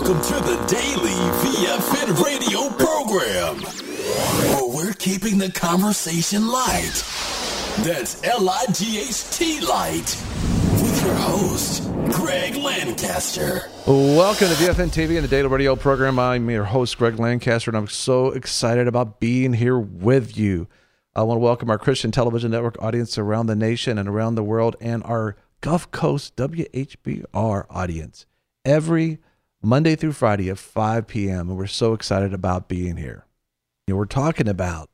Welcome to the Daily VFN radio program, where we're keeping the conversation light. That's L-I-G-H-T light. With your host, Greg Lancaster. Welcome to VFN TV and the Daily Radio program. I'm your host, Greg Lancaster, and I'm so excited about being here with you. I want to welcome our Christian Television Network audience around the nation and around the world, and our Gulf Coast WHBR audience every Monday through Friday at 5 p.m., and we're so excited about being here. You know, we're talking about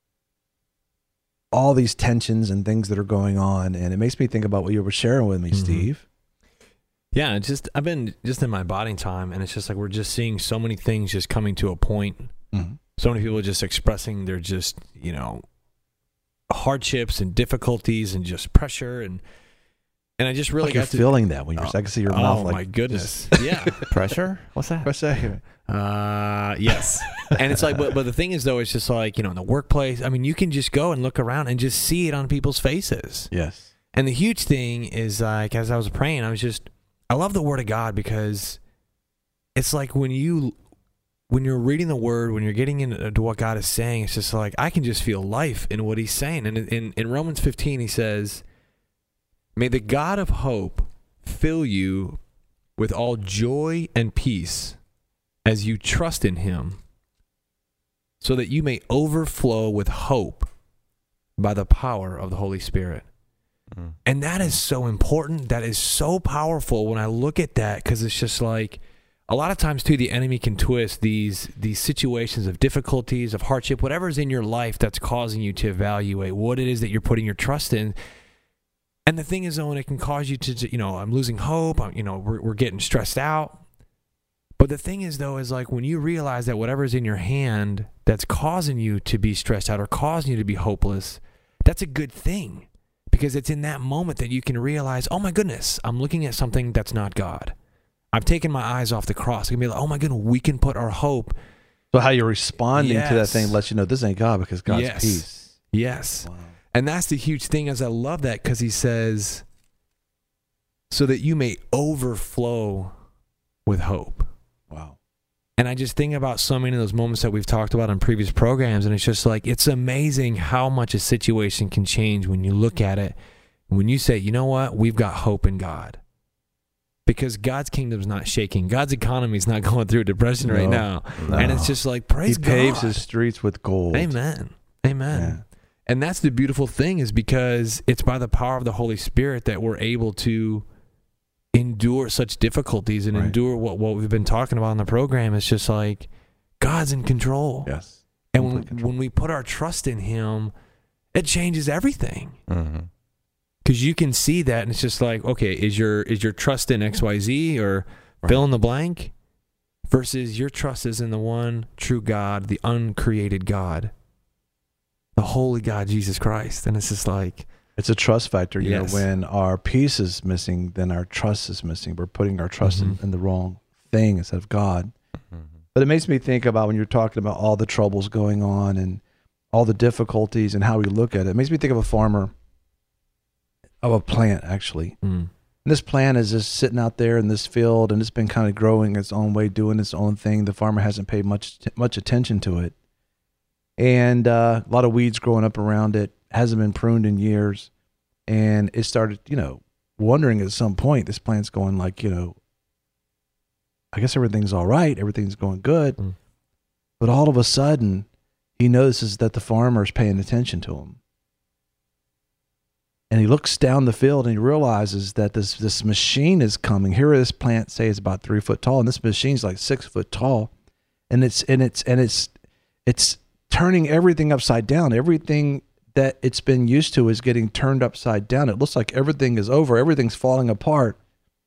all these tensions and things that are going on, and it makes me think about what you were sharing with me, Steve. Yeah, I've been just in my body time, and it's just like we're just seeing so many things just coming to a point. So many people just expressing their just, hardships and difficulties and just pressure, and I just really you're feeling that when you're, I can see your mouth. Oh my goodness! Yeah, pressure. What's that? Pressure. Yes. And it's like, but the thing is though, it's just like in the workplace. I mean, you can just go and look around and just see it on people's faces. Yes. And the huge thing is, like, as I was praying, I love the Word of God, because it's like when you're reading the Word, when you're getting into what God is saying, it's just like I can just feel life in what He's saying. And in Romans 15, He says, "May the God of hope fill you with all joy and peace as you trust in Him, so that you may overflow with hope by the power of the Holy Spirit." And that is so important. That is so powerful when I look at that, because it's just like a lot of times too, the enemy can twist these situations of difficulties, of hardship, whatever's in your life that's causing you to evaluate what it is that you're putting your trust in. And the thing is, though, it can cause you to, I'm losing hope. We're getting stressed out. But the thing is, though, is like when you realize that whatever's in your hand that's causing you to be stressed out or causing you to be hopeless, that's a good thing, because it's in that moment that you can realize, oh my goodness, I'm looking at something that's not God. I've taken my eyes off the cross. I can be like, oh my goodness, we can put our hope. So how you're responding to that thing lets you know this ain't God, because God's peace. Yes. Wow. And that's the huge thing, as I love that, because He says, so that you may overflow with hope. Wow. And I just think about so many of those moments that we've talked about in previous programs, and it's just like, it's amazing how much a situation can change when you look at it, when you say, you know what, we've got hope in God. Because God's kingdom's not shaking. God's economy is not going through a depression right now. No. And it's just like, praise God. He paves His streets with gold. Amen. Amen. Yeah. And that's the beautiful thing, is because it's by the power of the Holy Spirit that we're able to endure such difficulties and endure what we've been talking about in the program. It's just like God's in control. Yes. And when we put our trust in Him, it changes everything. Because you can see that, and it's just like, okay, is your trust in XYZ or fill in the blank, versus your trust is in the one true God, the uncreated God, the holy God, Jesus Christ. And it's just like, it's a trust factor. You know, when our peace is missing, then our trust is missing. We're putting our trust in the wrong thing instead of God. But it makes me think about when you're talking about all the troubles going on and all the difficulties and how we look at it. It makes me think of a farmer, of a plant, actually. And this plant is just sitting out there in this field, and it's been kind of growing its own way, doing its own thing. The farmer hasn't paid much attention to it. And a lot of weeds growing up around it, hasn't been pruned in years. And it started, wondering at some point, this plant's going like, I guess everything's all right. Everything's going good. But all of a sudden, he notices that the farmer's paying attention to him. And he looks down the field and he realizes that this machine is coming. Here, this plant, say, is about 3 foot tall, and this machine's like 6 foot tall, and it's turning everything upside down. Everything that it's been used to is getting turned upside down. It looks like everything is over. Everything's falling apart.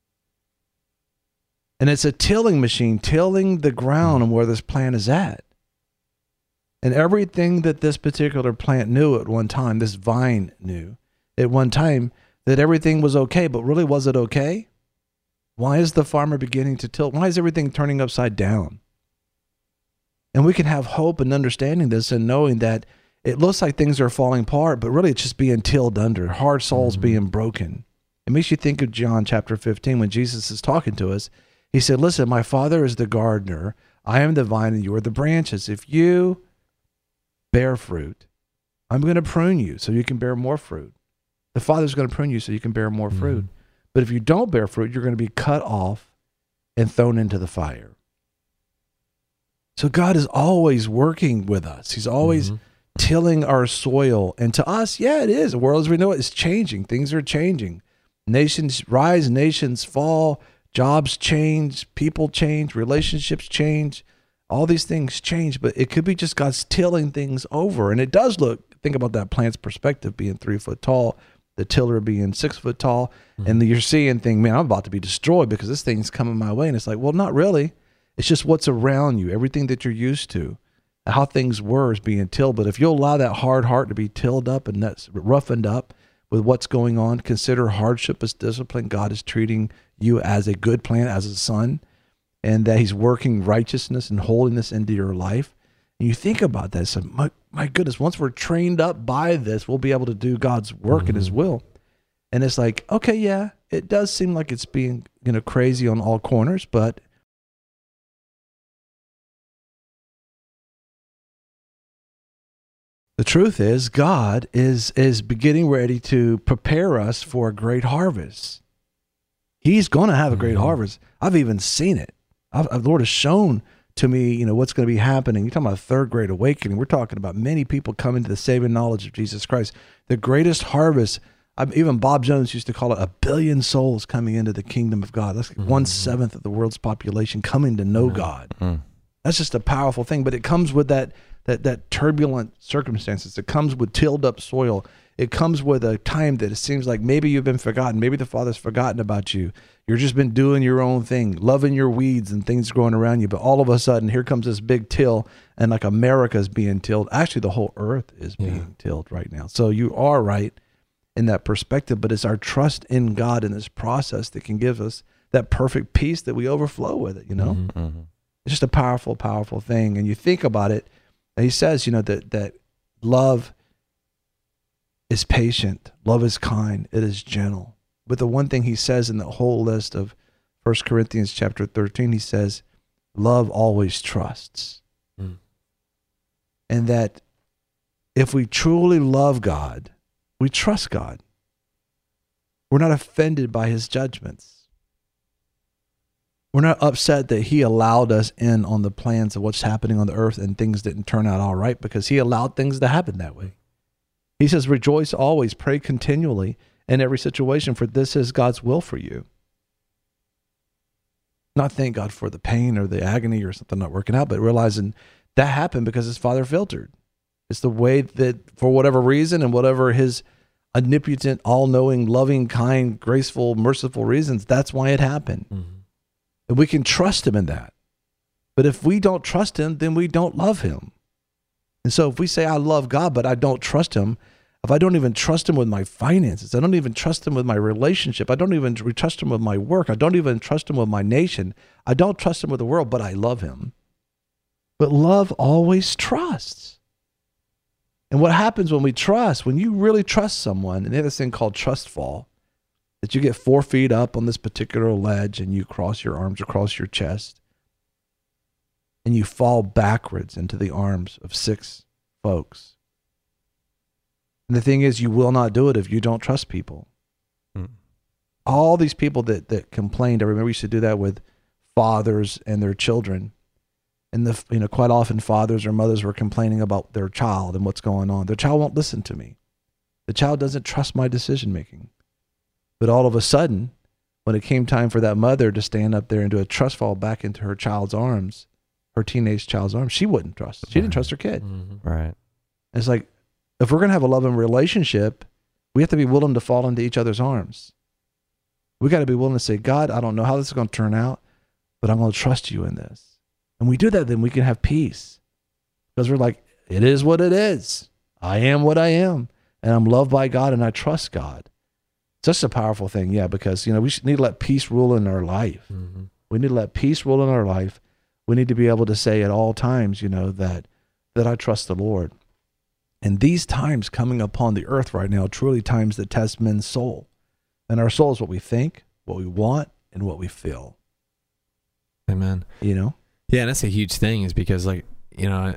And it's a tilling machine, tilling the ground and where this plant is at. And everything that this particular plant knew at one time, this vine knew at one time, that everything was okay, but really, was it okay? Why is the farmer beginning to tilt? Why is everything turning upside down? And we can have hope in understanding this and knowing that it looks like things are falling apart, but really it's just being tilled under, hard souls being broken. It makes you think of John chapter 15 when Jesus is talking to us, He said, listen, my Father is the gardener. I am the vine and you are the branches. If you bear fruit, I'm going to prune you so you can bear more fruit. The Father's going to prune you so you can bear more fruit. But if you don't bear fruit, you're going to be cut off and thrown into the fire. So God is always working with us. He's always tilling our soil. And to us, yeah, it is. The world as we know it is changing. Things are changing. Nations rise, nations fall, jobs change, people change, relationships change. All these things change, but it could be just God's tilling things over. And it does look, think about that plant's perspective being 3 foot tall, the tiller being 6 foot tall, and you're seeing thing, man, I'm about to be destroyed because this thing's coming my way. And it's like, well, not really. It's just what's around you, everything that you're used to, how things were is being tilled. But if you'll allow that hard heart to be tilled up and that's roughened up with what's going on, consider hardship as discipline. God is treating you as a good plant, as a son, and that he's working righteousness and holiness into your life. And you think about that. So my goodness, once we're trained up by this, we'll be able to do God's work and his will. And it's like, okay, yeah, it does seem like it's being, crazy on all corners, but the truth is God is getting ready to prepare us for a great harvest. He's going to have a great harvest. I've even seen it. The Lord has shown to me, what's going to be happening. You're talking about a third great awakening. We're talking about many people coming to the saving knowledge of Jesus Christ. The greatest harvest, even Bob Jones used to call it 1 billion souls coming into the kingdom of God. That's like 1/7 of the world's population coming to know God. That's just a powerful thing, but it comes with that turbulent circumstances. It comes with tilled up soil. It comes with a time that it seems like maybe you've been forgotten. Maybe the Father's forgotten about you. You've just been doing your own thing, loving your weeds and things growing around you. But all of a sudden, here comes this big till, and like America's being tilled. Actually, the whole earth is being tilled right now. So you are right in that perspective, but it's our trust in God in this process that can give us that perfect peace that we overflow with it, It's just a powerful, powerful thing. And you think about it, and he says, that love is patient, love is kind, it is gentle. But the one thing he says in the whole list of 1 Corinthians chapter 13, he says, love always trusts. And that if we truly love God, we trust God. We're not offended by his judgments. We're not upset that he allowed us in on the plans of what's happening on the earth and things didn't turn out all right because he allowed things to happen that way. He says, rejoice always, pray continually in every situation, for this is God's will for you. Not thank God for the pain or the agony or something not working out, but realizing that happened because his Father filtered. It's the way that for whatever reason and whatever his omnipotent, all-knowing, loving, kind, graceful, merciful reasons, that's why it happened. And we can trust him in that. But if we don't trust him, then we don't love him. And so if we say, I love God, but I don't trust him, if I don't even trust him with my finances, I don't even trust him with my relationship, I don't even trust him with my work, I don't even trust him with my nation, I don't trust him with the world, but I love him. But love always trusts. And what happens when we trust, when you really trust someone, and they have this thing called trust fall, that you get 4 feet up on this particular ledge and you cross your arms across your chest and you fall backwards into the arms of 6 folks. And the thing is, you will not do it if you don't trust people. All these people that complained, I remember we used to do that with fathers and their children. And quite often fathers or mothers were complaining about their child and what's going on. Their child won't listen to me. The child doesn't trust my decision making. But all of a sudden, when it came time for that mother to stand up there and do a trust fall back into her child's arms, her teenage child's arms, she wouldn't trust. She didn't trust her kid. Right. It's like, if we're going to have a loving relationship, we have to be willing to fall into each other's arms. We got to be willing to say, God, I don't know how this is going to turn out, but I'm going to trust you in this. And we do that, then we can have peace. Because we're like, it is what it is. I am what I am. And I'm loved by God and I trust God. It's such a powerful thing, because, we need to let peace rule in our life. We need to let peace rule in our life. We need to be able to say at all times, that I trust the Lord. And these times coming upon the earth right now, truly times that test men's soul. And our soul is what we think, what we want, and what we feel. Amen. You know? Yeah, and that's a huge thing is because, like, you know,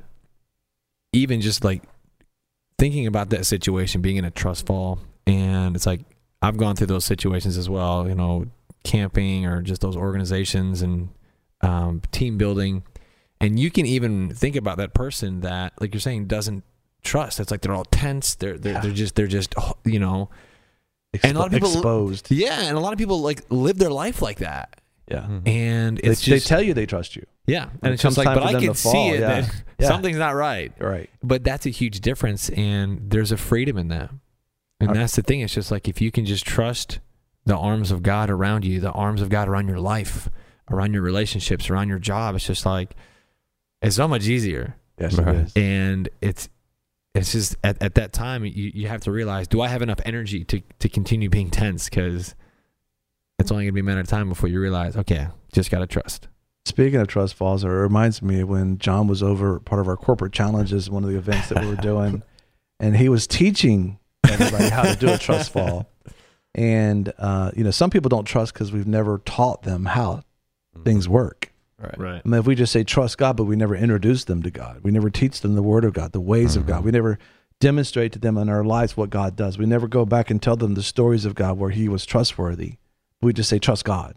even just like thinking about that situation, being in a trust fall, and it's like, I've gone through those situations as well, you know, camping or just those organizations and team building. And you can even think about that person that, like you're saying, doesn't trust. It's like they're all tense. They're just you know, and a lot of people exposed. Yeah, and a lot of people like live their life like that. Yeah, and it's they tell you they trust you. Yeah, and it's just like, but I can see it that something's not right. Right. But that's a huge difference, and there's a freedom in that. And that's the thing. It's just like if you can just trust the arms of God around you, the arms of God around your life, around your relationships, around your job, it's just like it's so much easier. Yes, it is. And it's just at that time you have to realize, do I have enough energy to continue being tense? Because it's only going to be a matter of time before you realize, okay, just got to trust. Speaking of trust falls, it reminds me when John was over part of our corporate challenges, one of the events that we were doing, and he was teaching everybody how to do a trust fall. And, you know, some people don't trust because we've never taught them how things work. Right. I mean, if we just say trust God, but we never introduce them to God, we never teach them the word of God, the ways of God, we never demonstrate to them in our lives what God does. We never go back and tell them the stories of God where he was trustworthy. We just say, trust God.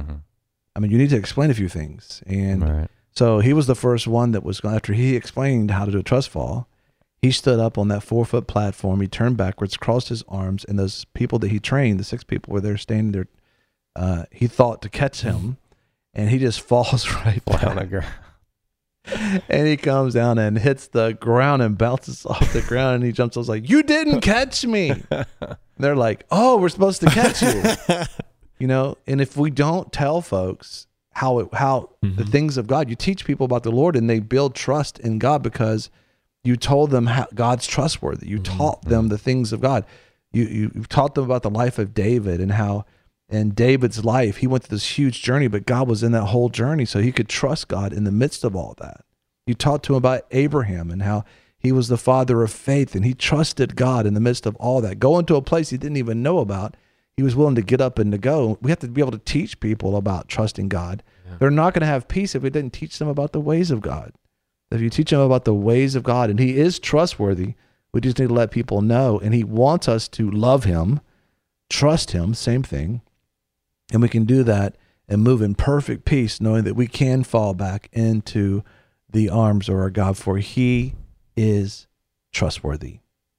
I mean, you need to explain a few things. And so he was the first one that was, after he explained how to do a trust fall, he stood up on that 4-foot platform. He turned backwards, crossed his arms, and those people that he trained, the 6 people were there standing there, he thought to catch him, and he just falls right down the ground. And he comes down and hits the ground and bounces off the ground, and he jumps. I was like, you didn't catch me. They're like, oh, we're supposed to catch you. You know, and if we don't tell folks how the things of God, you teach people about the Lord and they build trust in God because you told them how God's trustworthy. You taught them the things of God. You taught them about the life of David and how in David's life, he went through this huge journey, but God was in that whole journey so he could trust God in the midst of all that. You taught to him about Abraham and how he was the father of faith and he trusted God in the midst of all that. Going to a place he didn't even know about, he was willing to get up and to go. We have to be able to teach people about trusting God. Yeah. They're not going to have peace if we didn't teach them about the ways of God. If you teach them about the ways of God, and he is trustworthy, we just need to let people know. And he wants us to love him, trust him, same thing. And we can do that and move in perfect peace, knowing that we can fall back into the arms of our God, for he is trustworthy.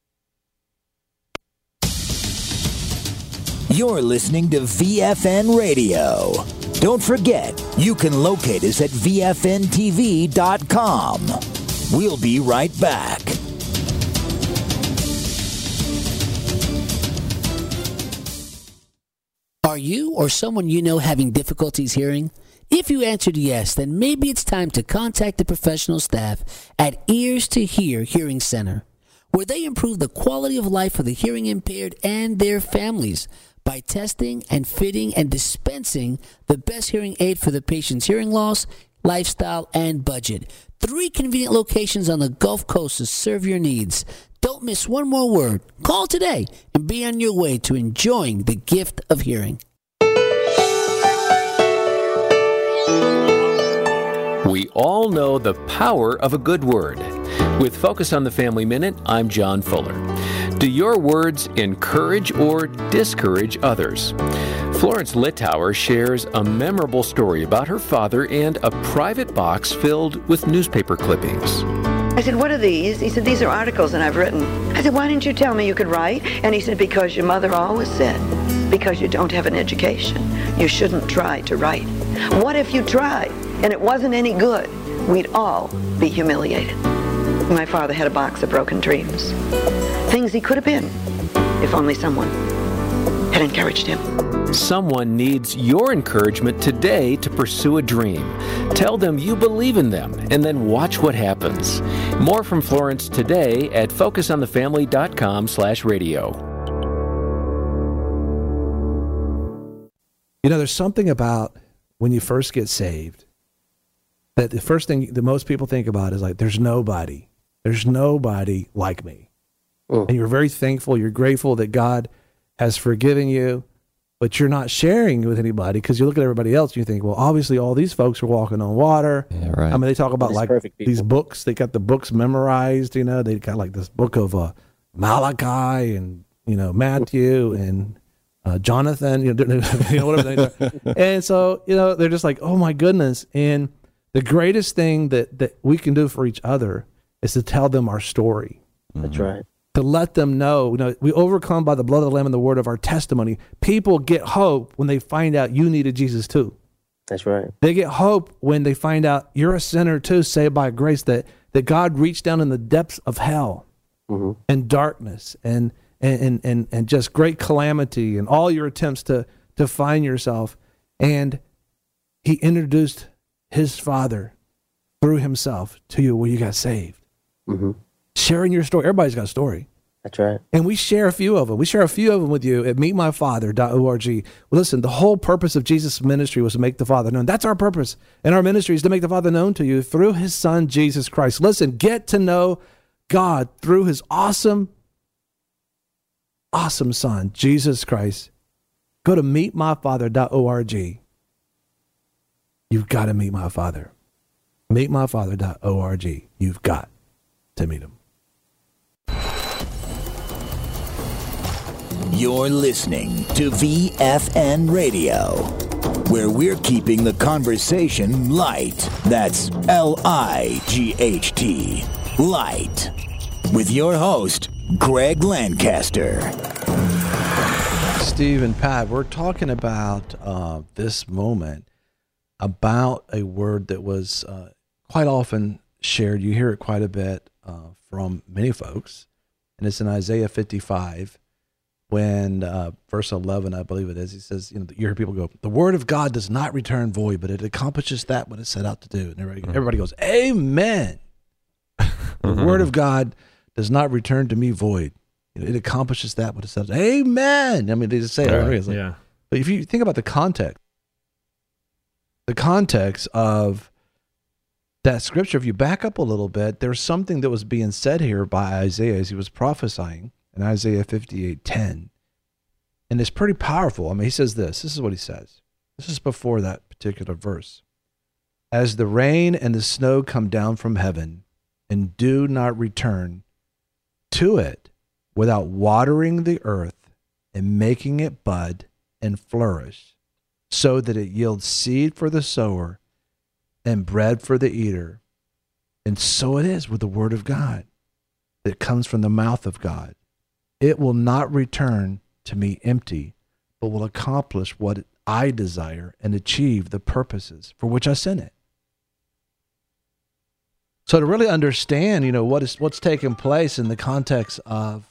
You're listening to VFN Radio. Don't forget, you can locate us at VFNTV.com. We'll be right back. Are you or someone you know having difficulties hearing? If you answered yes, then maybe it's time to contact the professional staff at Ears to Hear Hearing Center, where they improve the quality of life for the hearing impaired and their families by testing and fitting and dispensing the best hearing aid for the patient's hearing loss, lifestyle, and budget. 3 convenient locations on the Gulf Coast to serve your needs. Don't miss one more word. Call today and be on your way to enjoying the gift of hearing. We all know the power of a good word. With Focus on the Family Minute, I'm John Fuller. Do your words encourage or discourage others? Florence Littauer shares a memorable story about her father and a private box filled with newspaper clippings. I said, what are these? He said, these are articles that I've written. I said, why didn't you tell me you could write? And he said, because your mother always said, because you don't have an education, you shouldn't try to write. What if you tried and it wasn't any good? We'd all be humiliated. My father had a box of broken dreams. Things he could have been if only someone had encouraged him. Someone needs your encouragement today to pursue a dream. Tell them you believe in them and then watch what happens. More from Florence today at focusonthefamily.com/radio. You know, there's something about when you first get saved that the first thing that most people think about is like, there's nobody like me. And you're very thankful, you're grateful that God has forgiven you, but you're not sharing with anybody because you look at everybody else and you think, well, obviously all these folks are walking on water. Yeah, right. I mean, they talk about like these books. They got the books memorized, you know. They got like this book of Malachi and, you know, Matthew and Jonathan, you know, whatever. And so, you know, they're just like, oh my goodness. And the greatest thing that we can do for each other is to tell them our story. That's right. To let them know, you know, we overcome by the blood of the Lamb and the word of our testimony. People get hope when they find out you needed Jesus too. That's right. They get hope when they find out you're a sinner too, saved by grace, that God reached down in the depths of hell and darkness and just great calamity and all your attempts to find yourself. And he introduced his Father through himself to you where you got saved. Sharing your story. Everybody's got a story. That's right. And we share a few of them. We share a few of them with you at meetmyfather.org. Well, listen, the whole purpose of Jesus' ministry was to make the Father known. That's our purpose. And our ministry is to make the Father known to you through his Son, Jesus Christ. Listen, get to know God through his awesome Son, Jesus Christ. Go to meetmyfather.org. You've got to meet my Father. Meetmyfather.org. You've got to meet him. You're listening to VFN Radio, where we're keeping the conversation light. That's L-I-G-H-T, light. With your host, Greg Lancaster. Steve and Pat, we're talking about this moment, about a word that was quite often shared. You hear it quite a bit from many folks, and it's in Isaiah 55. When verse 11, I believe it is, he says, you know, you hear people go, the word of God does not return void, but it accomplishes that what it set out to do. And everybody goes, amen. The word of God does not return to me void. You know, it accomplishes that what it says. Amen. I mean, they just say it. Right. Like, yeah. But if you think about the context of that scripture, if you back up a little bit, there's something that was being said here by Isaiah as he was prophesying in Isaiah 58:10. And it's pretty powerful. I mean, he says this is what he says. This is before that particular verse. As the rain and the snow come down from heaven and do not return to it without watering the earth and making it bud and flourish, so that it yields seed for the sower and bread for the eater. And so it is with the word of God that comes from the mouth of God. It will not return to me empty, but will accomplish what I desire and achieve the purposes for which I sent it. So to really understand, you know, what's taking place in the context of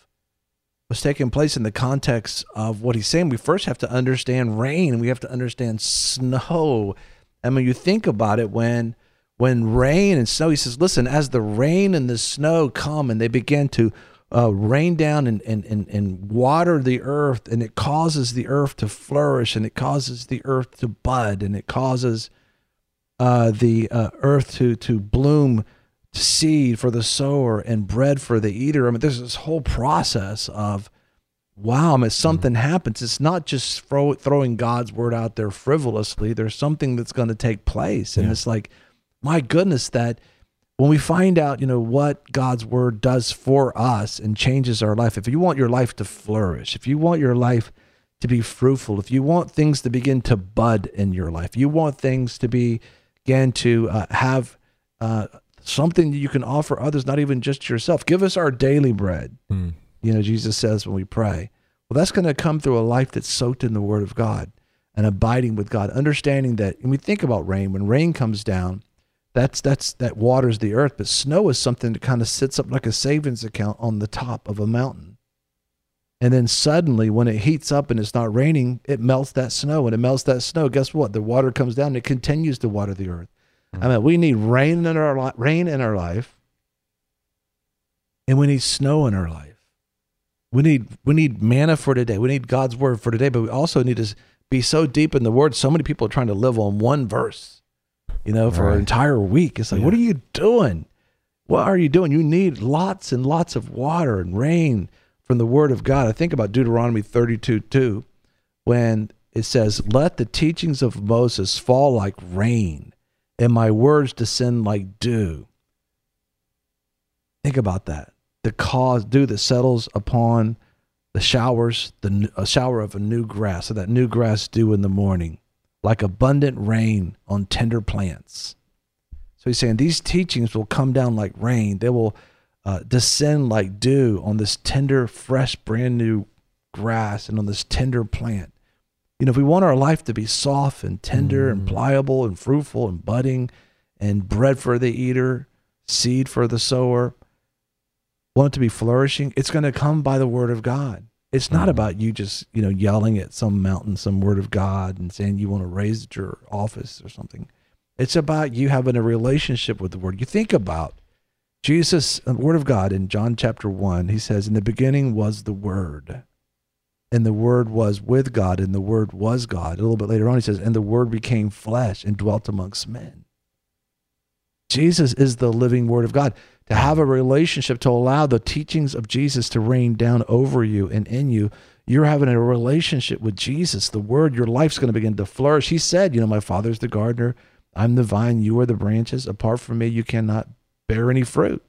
what he's saying, we first have to understand rain. We have to understand snow. I mean, you think about it, when rain and snow, he says, listen, as the rain and the snow come and they begin to rain down and water the earth, and it causes the earth to flourish, and it causes the earth to bud, and it causes the earth to bloom seed for the sower and bread for the eater. I mean, there's this whole process of, wow, I mean, something happens. It's not just throwing God's word out there frivolously. There's something that's going to take place. And it's like, my goodness, that when we find out, you know, what God's word does for us and changes our life, if you want your life to flourish, if you want your life to be fruitful, if you want things to begin to bud in your life, you want things to begin to have something that you can offer others, not even just yourself. Give us our daily bread. You know, Jesus says when we pray. Well, that's going to come through a life that's soaked in the word of God and abiding with God, understanding that, and we think about rain, when rain comes down, that waters the earth, but snow is something that kind of sits up like a savings account on the top of a mountain. And then suddenly when it heats up and it's not raining, it melts that snow. And it melts that snow, guess what? The water comes down and it continues to water the earth. I mean, we need rain in our life, and we need snow in our life. We need manna for today. We need God's word for today, but we also need to be so deep in the word. So many people are trying to live on one verse, you know, for an entire week. It's like, what are you doing? What are you doing? You need lots and lots of water and rain from the word of God. I think about Deuteronomy 32:2, when it says, let the teachings of Moses fall like rain, and my words descend like dew. Think about that. The cause, dew that settles upon the showers, a shower of a new grass, so that new grass dew in the morning, like abundant rain on tender plants. So he's saying these teachings will come down like rain. They will descend like dew on this tender, fresh, brand new grass and on this tender plant. You know, if we want our life to be soft and tender and pliable and fruitful and budding and bread for the eater, seed for the sower, want it to be flourishing, it's going to come by the word of God. It's not about you just, you know, yelling at some mountain, some word of God and saying you want to raise your office or something. It's about you having a relationship with the word. You think about Jesus, the word of God in John chapter 1, he says, in the beginning was the word, and the word was with God, and the word was God. A little bit later on, he says, and the word became flesh and dwelt amongst men. Jesus is the living word of God. To have a relationship, to allow the teachings of Jesus to rain down over you and in you, you're having a relationship with Jesus, the word. Your life's going to begin to flourish. He said, you know, my Father's the gardener, I'm the vine, you are the branches. Apart from me, you cannot bear any fruit.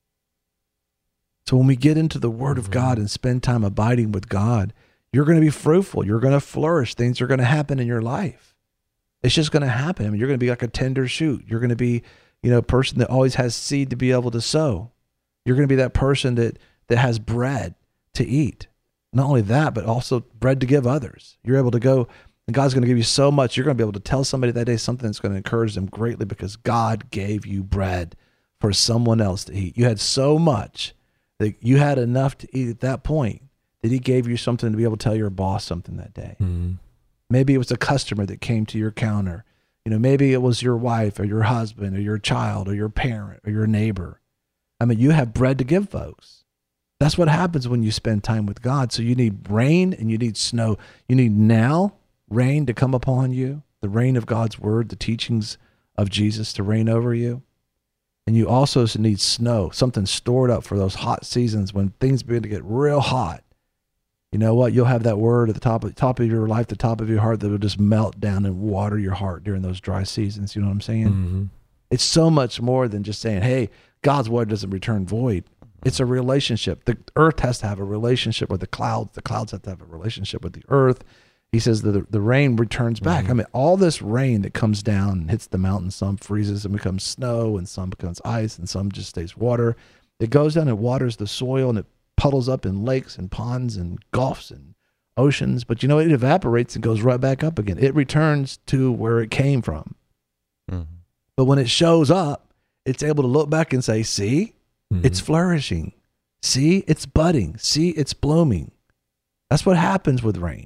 So when we get into the word of God and spend time abiding with God, you're going to be fruitful. You're going to flourish. Things are going to happen in your life. It's just going to happen. I mean, you're going to be like a tender shoot. You're going to be, you know, a person that always has seed to be able to sow. You're going to be that person that has bread to eat. Not only that, but also bread to give others. You're able to go, and God's going to give you so much. You're going to be able to tell somebody that day something that's going to encourage them greatly because God gave you bread for someone else to eat. You had so much that you had enough to eat at that point that he gave you something to be able to tell your boss something that day. Mm-hmm. Maybe it was a customer that came to your counter. You know, maybe it was your wife or your husband or your child or your parent or your neighbor. I mean, you have bread to give folks. That's what happens when you spend time with God. So you need rain and you need snow. You need now rain to come upon you, the rain of God's word, the teachings of Jesus to reign over you. And you also need snow, something stored up for those hot seasons when things begin to get real hot. You know what? You'll have that word at the top of your life, the top of your heart that will just melt down and water your heart during those dry seasons. You know what I'm saying? Mm-hmm. It's so much more than just saying, hey, God's word doesn't return void. It's a relationship. The earth has to have a relationship with the clouds. The clouds have to have a relationship with the earth. He says that the rain returns back. Mm-hmm. I mean, all this rain that comes down and hits the mountain, some freezes and becomes snow, and some becomes ice, and some just stays water. It goes down and waters the soil, and it puddles up in lakes and ponds and gulfs and oceans. But you know, it evaporates and goes right back up again. It returns to where it came from. Mm-hmm. But when it shows up, it's able to look back and say, see, it's flourishing. See, it's budding. See, it's blooming. That's what happens with rain.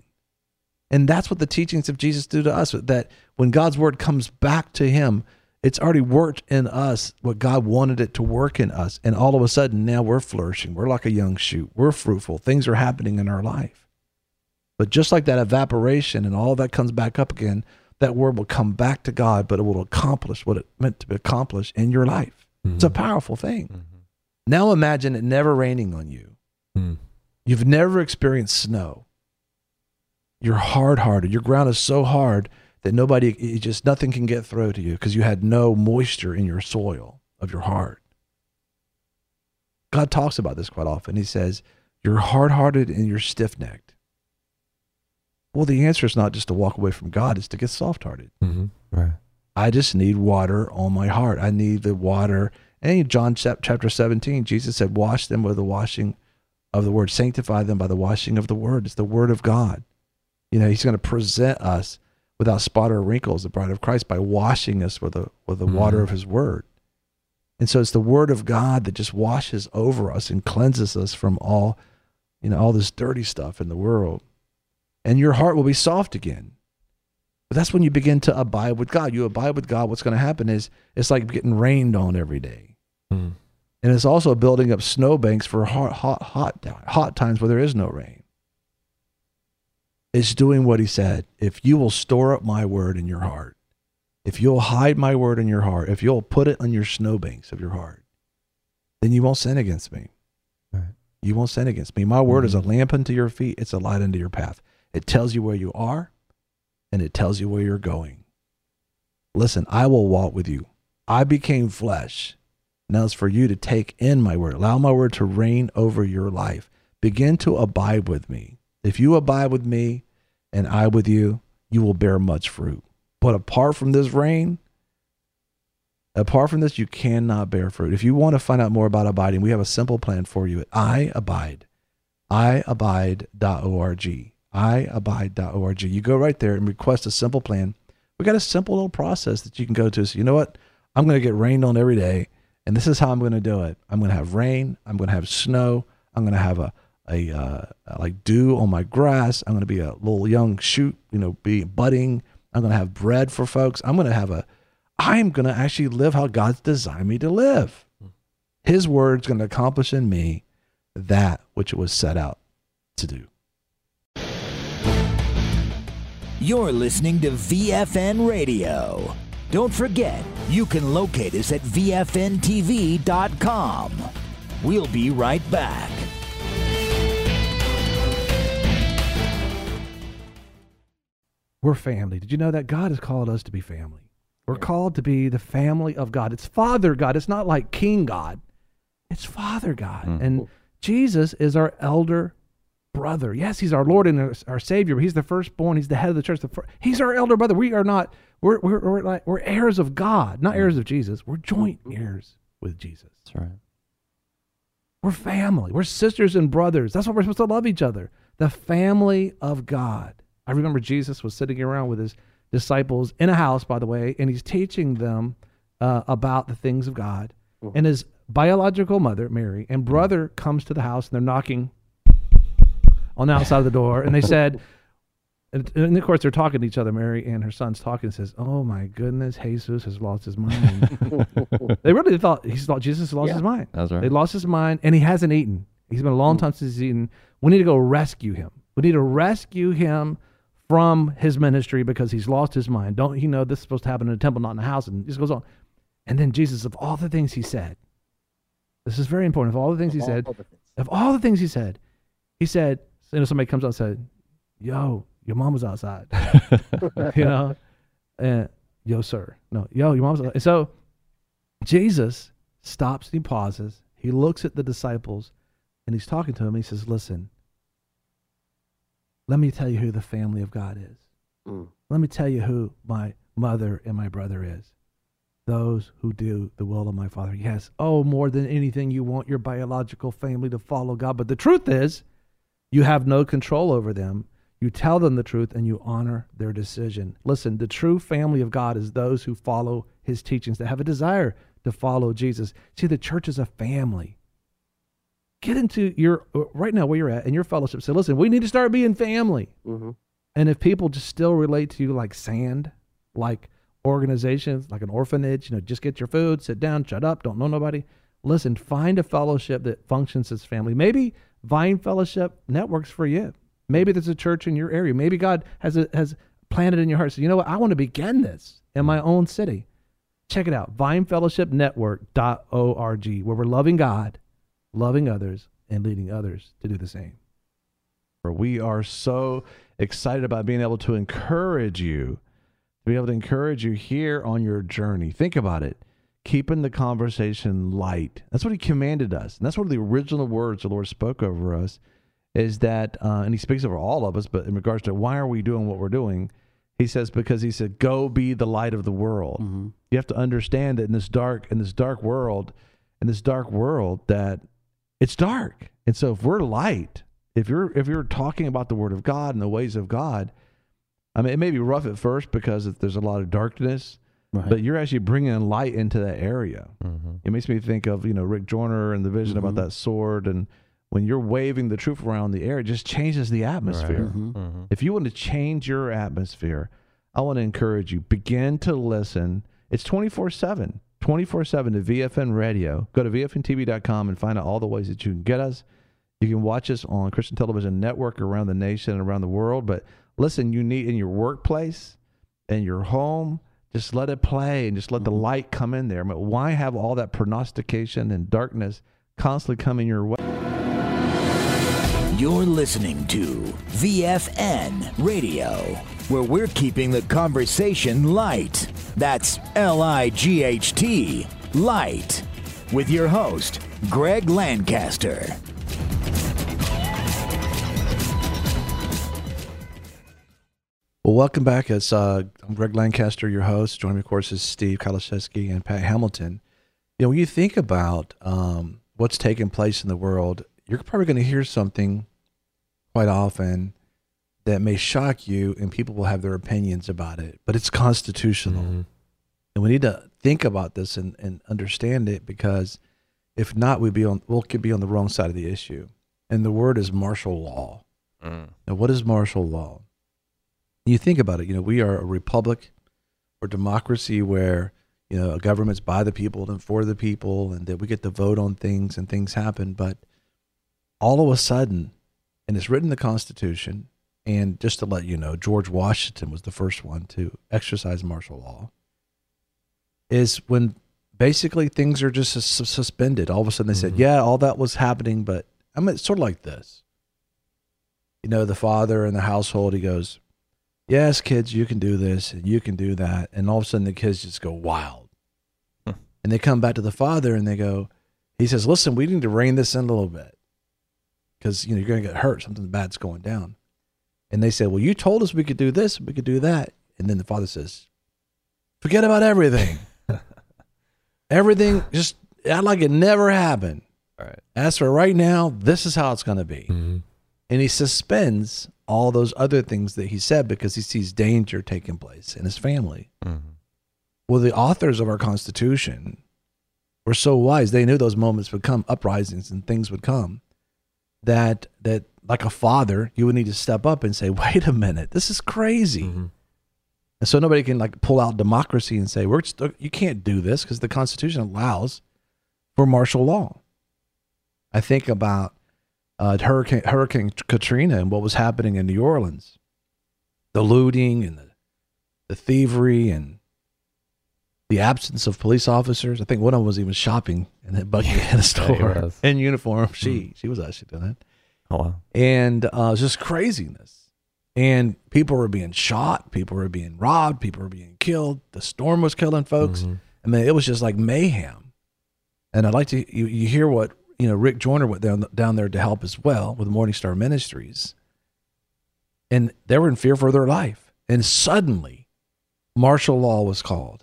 And that's what the teachings of Jesus do to us, that when God's word comes back to him, it's already worked in us what God wanted it to work in us. And all of a sudden, now we're flourishing. We're like a young shoot. We're fruitful. Things are happening in our life. But just like that evaporation and all that comes back up again, that word will come back to God, but it will accomplish what it meant to accomplish in your life. Mm-hmm. It's a powerful thing. Mm-hmm. Now imagine it never raining on you. Mm. You've never experienced snow. You're hard-hearted. Your ground is so hard that nothing can get through to you because you had no moisture in your soil of your heart. God talks about this quite often. He says, you're hard-hearted and you're stiff-necked. Well, the answer is not just to walk away from God, it's to get soft-hearted. Mm-hmm. Right. I just need water on my heart. I need the water. And in John chapter 17, Jesus said, wash them with the washing of the word. Sanctify them by the washing of the word. It's the word of God. You know, he's going to present us without spot or wrinkle as the bride of Christ by washing us with the water of his word. And so it's the word of God that just washes over us and cleanses us from all this dirty stuff in the world. And your heart will be soft again. But that's when you begin to abide with God. You abide with God, what's going to happen is it's like getting rained on every day. Mm. And it's also building up snowbanks for hot times where there is no rain. It's doing what he said. If you will store up my word in your heart, if you'll hide my word in your heart, if you'll put it on your snowbanks of your heart, then you won't sin against me. Right. You won't sin against me. My word is a lamp unto your feet. It's a light unto your path. It tells you where you are. and it tells you where you're going. Listen, I will walk with you. I became flesh. Now it's for you to take in my word. Allow my word to reign over your life. Begin to abide with me. If you abide with me and I with you, you will bear much fruit. But apart from this reign, apart from this, you cannot bear fruit. If you want to find out more about abiding, we have a simple plan for you at iAbide, iabide.org, iabide.org. You go right there and request a simple plan. We got a simple little process that you can go to. So you know what? I'm going to get rained on every day, and this is how I'm going to do it. I'm going to have rain. I'm going to have snow. I'm going to have a like dew on my grass. I'm going to be a little young shoot, be budding. I'm going to have bread for folks. I'm going to actually live how God's designed me to live. His word's going to accomplish in me that which it was set out to do. You're listening to VFN Radio. Don't forget, you can locate us at VFNTV.com. We'll be right back. We're family. Did you know that God has called us to be family? We're called to be the family of God. It's Father God. It's not like King God. It's Father God. Mm-hmm. And Jesus is our elder brother. Yes, he's our Lord and our Savior. He's the firstborn. He's the head of the church. He's our elder brother. We are not, we're heirs of God, not heirs of Jesus. We're joint heirs with Jesus. That's right. We're family. We're sisters and brothers. That's why we're supposed to love each other. The family of God. I remember Jesus was sitting around with his disciples in a house, by the way, and he's teaching them about the things of God. Mm-hmm. And his biological mother, Mary, and brother comes to the house, and they're knocking on the outside of the door. And they said, and of course they're talking to each other, Mary and her son's talking, and says, oh my goodness, Jesus has lost his mind. They really thought Jesus lost his mind. That's right. They lost his mind, and he hasn't eaten. He's been a long time since he's eaten. We need to go rescue him. We need to rescue him from his ministry because he's lost his mind. Don't you know this is supposed to happen in a temple, not in a house? And this goes on. And then Jesus, of all the things he said, this is very important. Of all the things he said, he said, somebody comes out and said, yo, your mom was outside. And yo, sir. No, yo, your mom's outside. And so Jesus stops and he pauses. He looks at the disciples and he's talking to them. He says, listen, let me tell you who the family of God is. Let me tell you who my mother and my brother is. Those who do the will of my Father. Yes. Oh, more than anything, you want your biological family to follow God. But the truth is, you have no control over them. You tell them the truth and you honor their decision. Listen, the true family of God is those who follow his teachings, that have a desire to follow Jesus. See, the church is a family. Get into right now where you're at in your fellowship. Say, listen, we need to start being family. Mm-hmm. And if people just still relate to you like sand, like organizations, like an orphanage, just get your food, sit down, shut up, don't know nobody. Listen, find a fellowship that functions as family. Maybe Vine Fellowship networks for you. Maybe there's a church in your area. Maybe God has planted in your heart. So you know what? I want to begin this in my own city. Check it out. VineFellowshipNetwork.org, where we're loving God, loving others, and leading others to do the same. We are so excited about being able to encourage you, here on your journey. Think about it. Keeping the conversation light. That's what he commanded us. And that's one of the original words the Lord spoke over us, is that, and he speaks over all of us, but in regards to why are we doing what we're doing, he says, because he said, go be the light of the world. Mm-hmm. You have to understand that in this dark world, that it's dark. And so if we're light, if you're talking about the word of God and the ways of God, I mean, it may be rough at first because there's a lot of darkness, right, but you're actually bringing light into that area. Mm-hmm. It makes me think of, Rick Joyner and the vision about that sword. And when you're waving the truth around the air, it just changes the atmosphere. Right. Mm-hmm. Mm-hmm. If you want to change your atmosphere, I want to encourage you, begin to listen. It's 24/7 to VFN Radio. Go to VFNTV.com and find out all the ways that you can get us. You can watch us on Christian Television Network around the nation and around the world. But listen, you need in your workplace and your home, just let it play and just let the light come in there. I mean, why have all that prognostication and darkness constantly coming your way? You're listening to VFN Radio. where we're keeping the conversation light. That's L-I-G-H-T, light. With your host, Greg Lancaster. Well, welcome back. I'm Greg Lancaster, your host. Joining me, of course, is Steve Kaliszewski and Pat Hamilton. When you think about what's taking place in the world, you're probably going to hear something quite often that may shock you, and people will have their opinions about it, but it's constitutional. Mm-hmm. And we need to think about this and understand it, because if not, we could be on the wrong side of the issue. And the word is martial law. Now, what is martial law? You think about it, we are a republic or democracy where, a government's by the people and for the people, and that we get to vote on things and things happen. But all of a sudden, and it's written in the Constitution, and just to let you know, George Washington was the first one to exercise martial law, is when basically things are just suspended. All of a sudden they said, yeah, all that was happening, but it's sort of like this. The father in the household, he goes, yes, kids, you can do this and you can do that. And all of a sudden the kids just go wild. And they come back to the father and he says, listen, we need to rein this in a little bit, because, you're going to get hurt. Something bad's going down. And they say, well, you told us we could do this, we could do that. And then the father says, forget about everything. Everything, just act like it never happened. All right. As for right now, this is how it's going to be. Mm-hmm. And he suspends all those other things that he said because he sees danger taking place in his family. Mm-hmm. Well, the authors of our Constitution were so wise. They knew those moments would come, uprisings and things would come, that like a father, you would need to step up and say, wait a minute, this is crazy. Mm-hmm. And so nobody can pull out democracy and say, you can't do this, because the Constitution allows for martial law. I think about Hurricane Katrina and what was happening in New Orleans, the looting and the thievery and the absence of police officers. I think one of them was even shopping in a buggy in a store in uniform. She was actually doing that. Oh, wow. And it was just craziness. And people were being shot. People were being robbed. People were being killed. The storm was killing folks. Mm-hmm. It was just like mayhem. And I'd like to, you hear what, Rick Joyner went down there to help as well with Morning Star Ministries. And they were in fear for their life. And suddenly, martial law was called.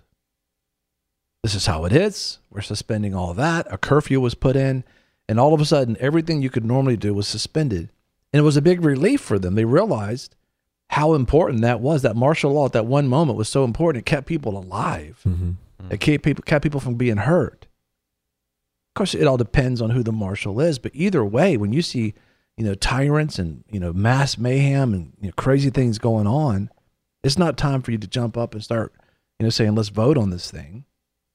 This is how it is. We're suspending all that. A curfew was put in. And all of a sudden, everything you could normally do was suspended. And it was a big relief for them. They realized how important that was. That martial law at that one moment was so important. It kept people alive. Mm-hmm. It kept people from being hurt. Of course, it all depends on who the marshal is. But either way, when you see, tyrants and, mass mayhem and crazy things going on, it's not time for you to jump up and start, saying, let's vote on this thing.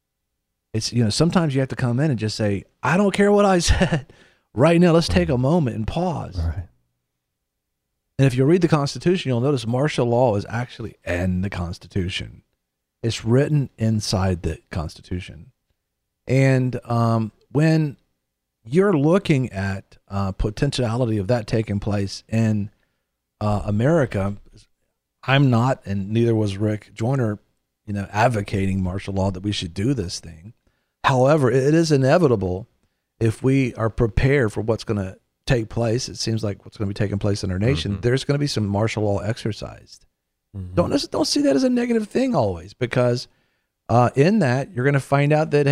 It's, sometimes you have to come in and just say, I don't care what I said. Right now, let's take a moment and pause. All right. And if you read the Constitution, you'll notice martial law is actually in the Constitution. It's written inside the Constitution. And when you're looking at potentiality of that taking place in America, I'm not, and neither was Rick Joyner, advocating martial law that we should do this thing. However, it is inevitable if we are prepared for what's going to take place. It seems like what's going to be taking place in our nation. Mm-hmm. There's going to be some martial law exercised. Mm-hmm. Don't see that as a negative thing always, because in that you're going to find out that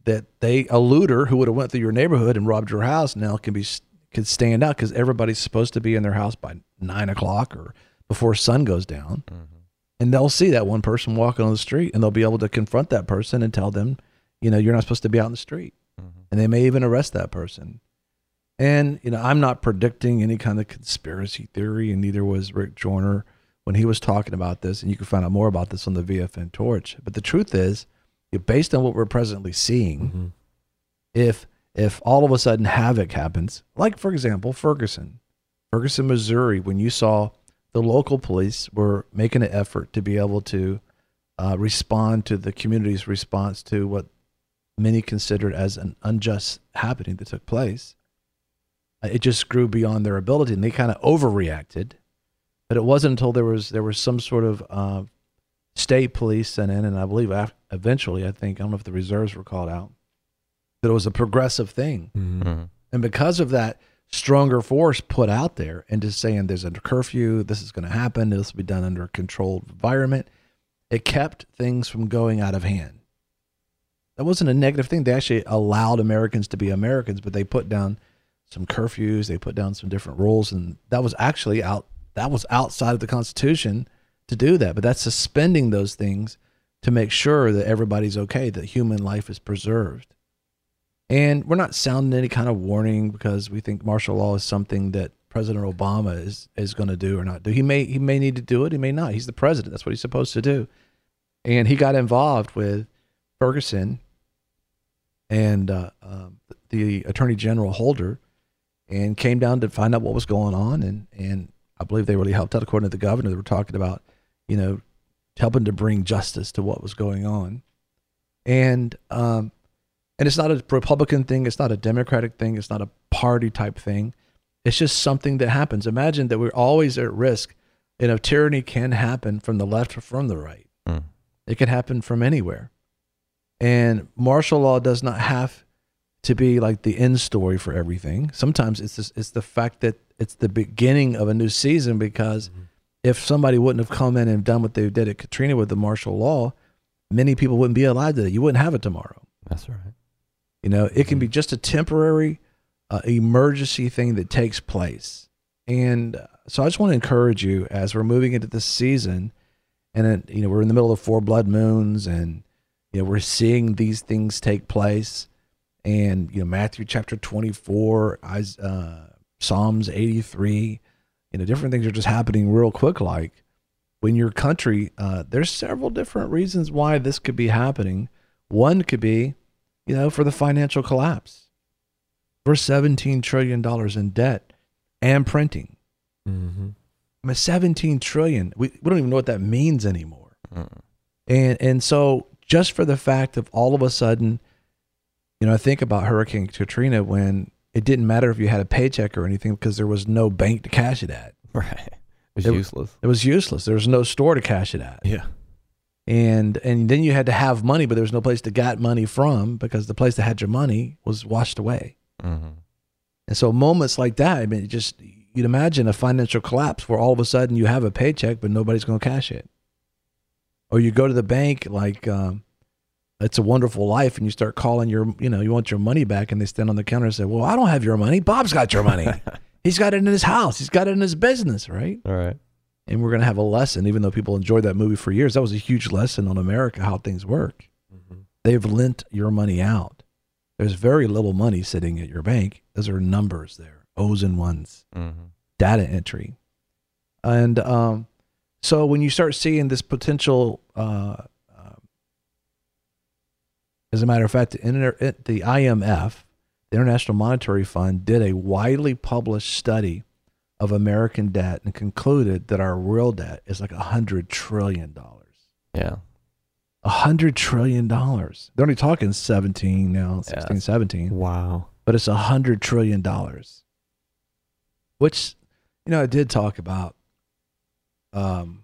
a looter who would have went through your neighborhood and robbed your house now can stand out, because everybody's supposed to be in their house by 9:00 or before sun goes down. Mm-hmm. And they'll see that one person walking on the street, and they'll be able to confront that person and tell them, you're not supposed to be out in the street. Mm-hmm. And they may even arrest that person. And, I'm not predicting any kind of conspiracy theory, and neither was Rick Joyner when he was talking about this. And you can find out more about this on the VFN Torch. But the truth is, based on what we're presently seeing, if all of a sudden havoc happens, like, for example, Ferguson, Missouri, when you saw the local police were making an effort to be able to respond to the community's response to what many considered as an unjust happening that took place. It just grew beyond their ability, and they kind of overreacted. But it wasn't until there was some sort of state police sent in, and I believe eventually, I don't know if the reserves were called out, that it was a progressive thing. Mm-hmm. And because of that, stronger force put out there and just saying there's a curfew, this is going to happen, this will be done under a controlled environment. It kept things from going out of hand. That wasn't a negative thing. They actually allowed Americans to be Americans, but they put down some curfews, they put down some different rules, and that was actually outside of the Constitution to do that. But that's suspending those things to make sure that everybody's okay, that human life is preserved. And we're not sounding any kind of warning because we think martial law is something that President Obama is going to do or not do. He may need to do it. He may not. He's the president. That's what he's supposed to do. And he got involved with Ferguson and the Attorney General Holder and came down to find out what was going on. And I believe they really helped out. According to the governor, they were talking about, helping to bring justice to what was going on. And it's not a Republican thing. It's not a Democratic thing. It's not a party type thing. It's just something that happens. Imagine that we're always at risk. Tyranny can happen from the left or from the right. It can happen from anywhere. And martial law does not have to be like the end story for everything. Sometimes it's the fact that it's the beginning of a new season, because if somebody wouldn't have come in and done what they did at Katrina with the martial law, many people wouldn't be alive today. You wouldn't have it tomorrow. That's right. It can be just a temporary emergency thing that takes place. And so I just want to encourage you as we're moving into this season, and we're in the middle of 4 blood moons, and we're seeing these things take place. And Matthew chapter 24, Psalms 83, different things are just happening real quick. Like when your country, there's several different reasons why this could be happening. One could be, for the financial collapse. We're $17 trillion in debt and printing. Mm-hmm. I mean, $17 trillion. We don't even know what that means anymore. And so just for the fact of all of a sudden, I think about Hurricane Katrina, when it didn't matter if you had a paycheck or anything because there was no bank to cash it at. Right. It was useless. It was useless. There was no store to cash it at. Yeah. And then you had to have money, but there was no place to get money from because the place that had your money was washed away. Mm-hmm. And so moments like that, I mean, you'd imagine a financial collapse where all of a sudden you have a paycheck, but nobody's going to cash it. Or you go to the bank like It's a Wonderful Life, and you start calling you want your money back, and they stand on the counter and say, well, I don't have your money. Bob's got your money. He's got it in his house. He's got it in his business, right? All right. And we're going to have a lesson, even though people enjoyed that movie for years. That was a huge lesson on America, how things work. Mm-hmm. They've lent your money out. There's very little money sitting at your bank. Those are numbers there, O's and ones, data entry. And so when you start seeing this potential, as a matter of fact, the IMF, the International Monetary Fund, did a widely published study of American debt and concluded that our real debt is like $100 trillion. Yeah. $100 trillion. They're only talking 17 now, 16, 17. Wow. But it's $100 trillion. Which, I did talk about Cloward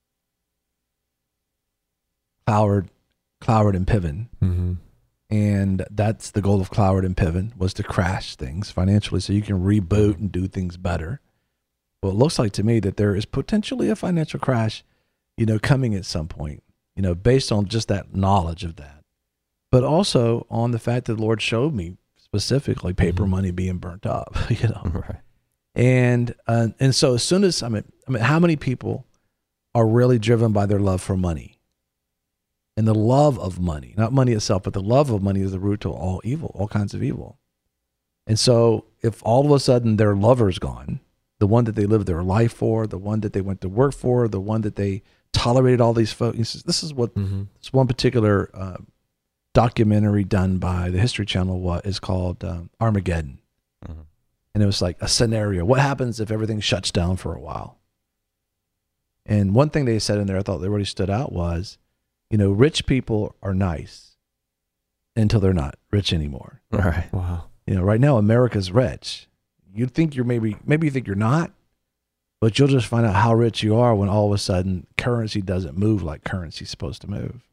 and Piven. Mm-hmm. And that's the goal of Cloward and Piven, was to crash things financially so you can reboot and do things better. Well, it looks like to me that there is potentially a financial crash, coming at some point, based on just that knowledge of that. But also on the fact that the Lord showed me specifically paper money being burnt up, Right. And so as soon as, I mean, how many people are really driven by their love for money? And the love of money, not money itself, but the love of money is the root to all evil, all kinds of evil. And so if all of a sudden their lover's gone, the one that they lived their life for, the one that they went to work for, the one that they tolerated all these folks. This is what this one particular documentary done by the History Channel is called Armageddon. Mm-hmm. And it was like a scenario. What happens if everything shuts down for a while? And one thing they said in there I thought that really stood out was, rich people are nice until they're not rich anymore. All right. Wow. Right now America's rich. You think you're maybe you think you're not, But you'll just find out how rich you are when all of a sudden currency doesn't move like currency's supposed to move.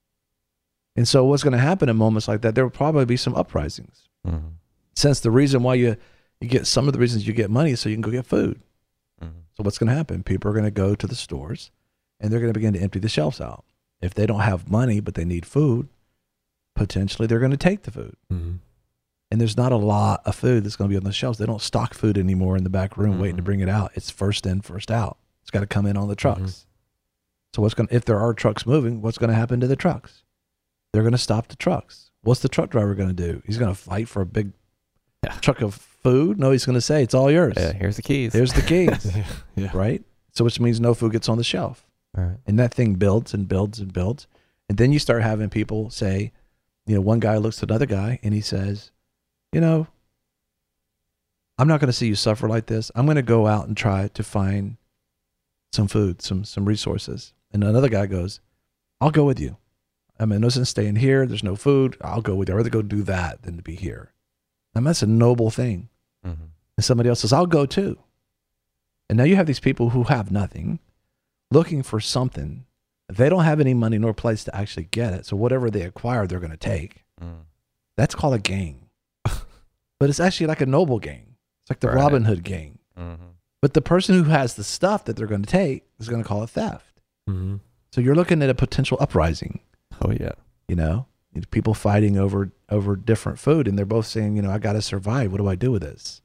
And so what's going to happen in moments like that, there will probably be some uprisings. Mm-hmm. Since the reason why you get some of the reasons you get money is so you can go get food. Mm-hmm. So what's going to happen? People are going to go to the stores and they're going to begin to empty the shelves out. If they don't have money but they need food, potentially they're going to take the food. Mm-hmm. And there's not a lot of food that's going to be on the shelves. They don't stock food anymore in the back room waiting to bring it out. It's first in, first out. It's got to come in on the trucks. So if there are trucks moving, what's going to happen to the trucks? They're going to stop the trucks. What's the truck driver going to do? He's going to fight for a big truck of food? No, he's going to say, it's all yours. Yeah, here's the keys. Here's the keys. Right? So which means no food gets on the shelf. Right. And that thing builds and builds and builds. And then you start having people say, one guy looks at another guy and he says, I'm not going to see you suffer like this. I'm going to go out and try to find some food, some resources. And another guy goes, I'll go with you. I mean, no sense staying here. There's no food. I'll go with you. I'd rather go do that than to be here. And that's a noble thing. Mm-hmm. And somebody else says, I'll go too. And now you have these people who have nothing, looking for something. They don't have any money nor place to actually get it. So whatever they acquire, they're going to take. Mm. That's called a gang. But it's actually like a noble gang. It's like the Robin Hood gang. Mm-hmm. But the person who has the stuff that they're going to take is going to call it theft. Mm-hmm. So you're looking at a potential uprising. Oh, yeah. People fighting over different food, and they're both saying, I got to survive. What do I do with this?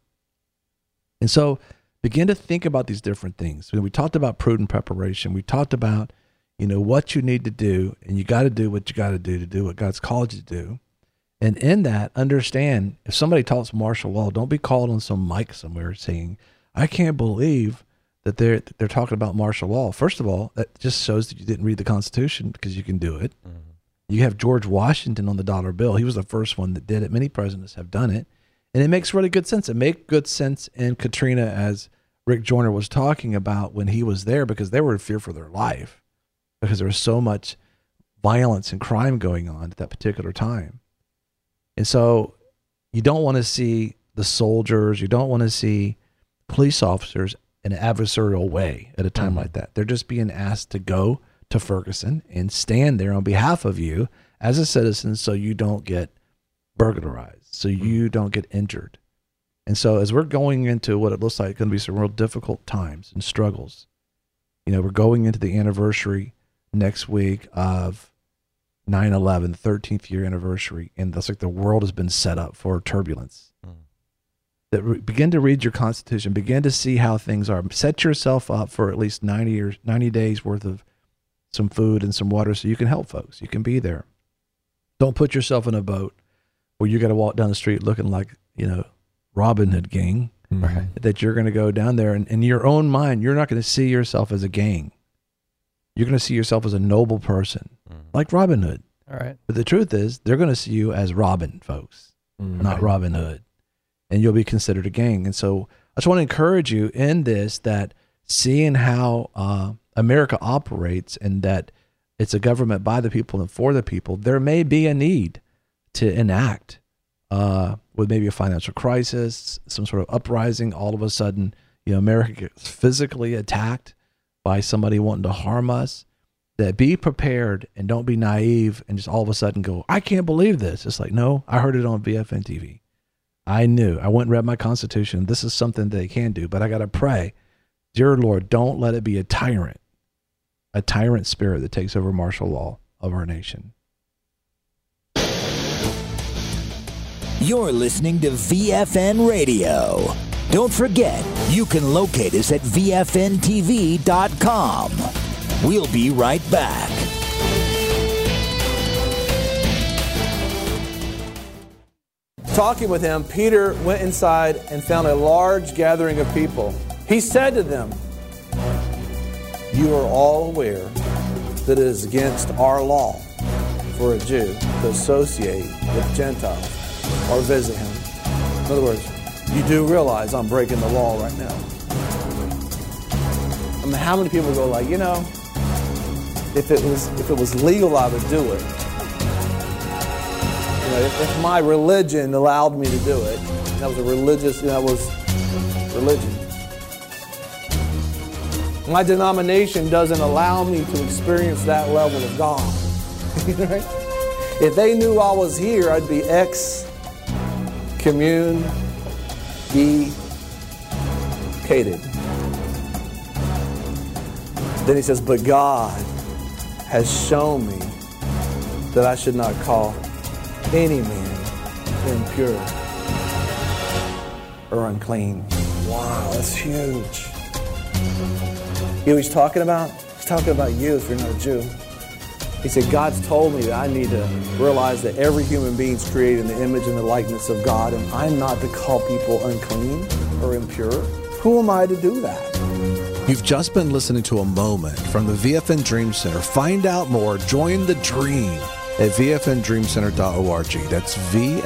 And so begin to think about these different things. We talked about prudent preparation. We talked about, what you need to do, and you got to do what you got to do what God's called you to do. And in that, understand, if somebody talks martial law, don't be called on some mic somewhere saying, I can't believe that they're talking about martial law. First of all, that just shows that you didn't read the Constitution, because you can do it. Mm-hmm. You have George Washington on the dollar bill. He was the first one that did it. Many presidents have done it. And it makes really good sense. It made good sense in Katrina, as Rick Joyner was talking about when he was there, because they were in fear for their life, because there was so much violence and crime going on at that particular time. And so you don't want to see the soldiers, you don't want to see police officers in an adversarial way at a time like that. They're just being asked to go to Ferguson and stand there on behalf of you as a citizen so you don't get burglarized, so you don't get injured. And so as we're going into what it looks like going to be some real difficult times and struggles, we're going into the anniversary next week of 9/11, 13th year anniversary, and that's like the world has been set up for turbulence. That begin to read your Constitution, begin to see how things are. Set yourself up for at least 90 days worth of some food and some water so you can help folks. You can be there. Don't put yourself in a boat where you got to walk down the street looking like, Robin Hood gang, that you're going to go down there and in your own mind, you're not going to see yourself as a gang. You're going to see yourself as a noble person, like Robin Hood. All right. But the truth is, they're going to see you as Robin, folks, not Robin Hood. And you'll be considered a gang. And so I just want to encourage you in this, that seeing how America operates and that it's a government by the people and for the people, there may be a need to enact with maybe a financial crisis, some sort of uprising. All of a sudden, America gets physically attacked by somebody wanting to harm us. That be prepared and don't be naive and just all of a sudden go, I can't believe this. It's like, no, I heard it on BFN TV. I knew. I went and read my Constitution. This is something they can do, but I got to pray. Dear Lord, don't let it be a tyrant spirit that takes over martial law of our nation. You're listening to VFN Radio. Don't forget, you can locate us at VFNTV.com. We'll be right back. Talking with him, Peter went inside and found a large gathering of people. He said to them, you are all aware that it is against our law for a Jew to associate with Gentiles or visit him. In other words, you do realize I'm breaking the law right now. I mean, how many people go like, if it was legal, I would do it. If my religion allowed me to do it, that was religion. My denomination doesn't allow me to experience that level of God. Right? If they knew I was here, I'd be excommunicated. Then he says, but God has shown me that I should not call any man impure or unclean. Wow, that's huge. You know what he's talking about? He's talking about you if you're not a Jew. He said, God's told me that I need to realize that every human being is created in the image and the likeness of God, and I'm not to call people unclean or impure. Who am I to do that? You've just been listening to a moment from the VFN Dream Center. Find out more. Join the dream at vfndreamcenter.org. That's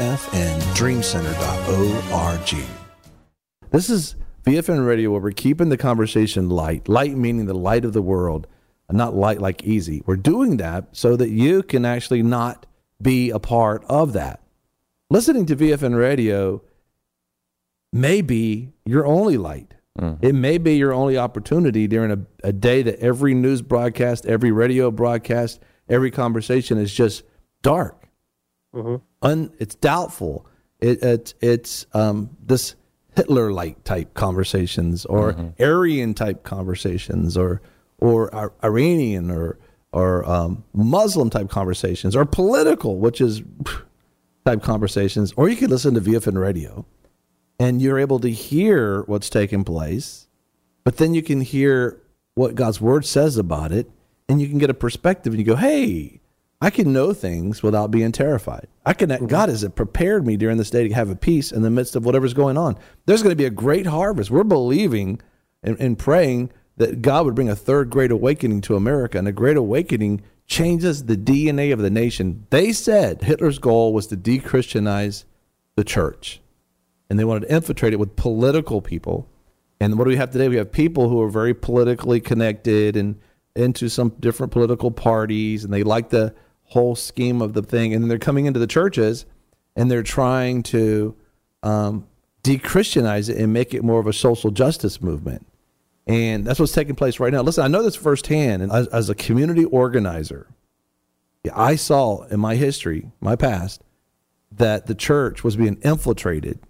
vfndreamcenter.org. This is VFN Radio, where we're keeping the conversation light. Light meaning the light of the world, not light like easy. We're doing that so that you can actually not be a part of that. Listening to VFN Radio may be your only light. It may be your only opportunity during a day that every news broadcast, every radio broadcast, every conversation is just dark. It's doubtful. It's this Hitler-like type conversations, or Aryan type conversations, or Iranian or Muslim type conversations, or political, which is type conversations. Or you could listen to VFN Radio, and you're able to hear what's taking place, but then you can hear what God's word says about it, and you can get a perspective, and you go, hey, I can know things without being terrified. God has prepared me during this day to have a peace in the midst of whatever's going on. There's going to be a great harvest. We're believing and praying that God would bring a third great awakening to America, and a great awakening changes the DNA of the nation. They said Hitler's goal was to de-Christianize the church, and they wanted to infiltrate it with political people. And what do we have today? We have people who are very politically connected and into some different political parties, and they like the whole scheme of the thing. And then they're coming into the churches, and they're trying to de-Christianize it and make it more of a social justice movement. And that's what's taking place right now. Listen, I know this firsthand. And as a community organizer, I saw in my history, my past, that the church was being infiltrated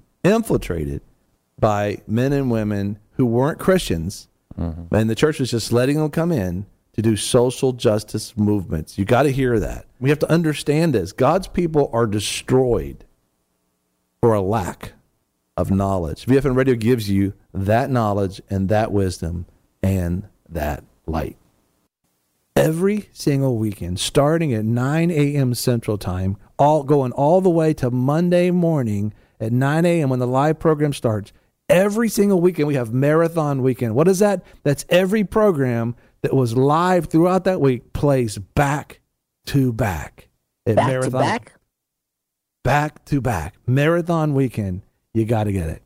by men and women who weren't Christians, and the church was just letting them come in to do social justice movements. You got to hear that. We have to understand this. God's people are destroyed for a lack of knowledge. VFN Radio gives you that knowledge and that wisdom and that light. Every single weekend, starting at 9 a.m. Central Time, going all the way to Monday morning at 9 a.m. when the live program starts. Every single weekend, we have Marathon Weekend. What is that? That's every program that was live throughout that week plays back to back. Back to back? Back to back. Marathon Weekend. You got to get it.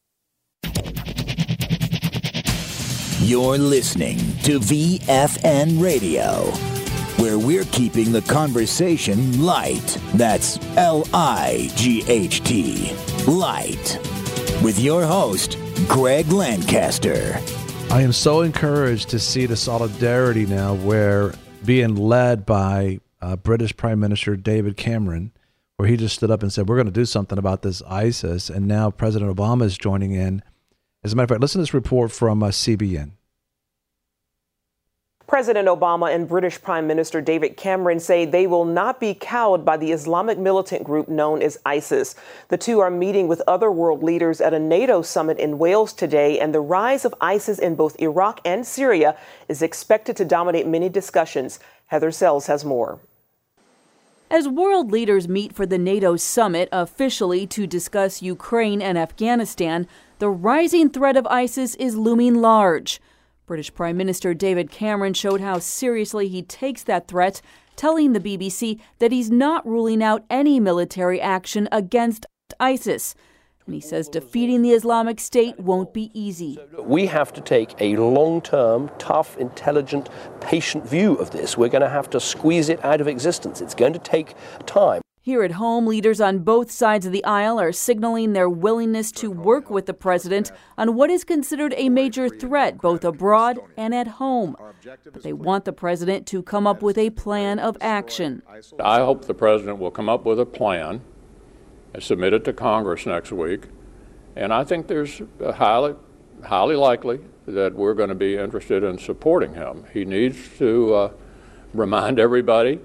You're listening to VFN Radio, where we're keeping the conversation light. That's L-I-G-H-T, light. With your host, Greg Lancaster. I am so encouraged to see the solidarity now where being led by British Prime Minister David Cameron, where he just stood up and said, we're going to do something about this ISIS. And now President Obama is joining in. As a matter of fact, listen to this report from CBN. President Obama and British Prime Minister David Cameron say they will not be cowed by the Islamic militant group known as ISIS. The two are meeting with other world leaders at a NATO summit in Wales today, and the rise of ISIS in both Iraq and Syria is expected to dominate many discussions. Heather Sells has more. As world leaders meet for the NATO summit officially to discuss Ukraine and Afghanistan, the rising threat of ISIS is looming large. British Prime Minister David Cameron showed how seriously he takes that threat, telling the BBC that he's not ruling out any military action against ISIS. And he says defeating the Islamic State won't be easy. We have to take a long-term, tough, intelligent, patient view of this. We're going to have to squeeze it out of existence. It's going to take time. Here at home, leaders on both sides of the aisle are signaling their willingness to work with the president on what is considered a major threat both abroad and at home. But they want the president to come up with a plan of action. I hope the president will come up with a plan and submit it to Congress next week. And I think there's highly likely that we're going to be interested in supporting him. He needs to remind everybody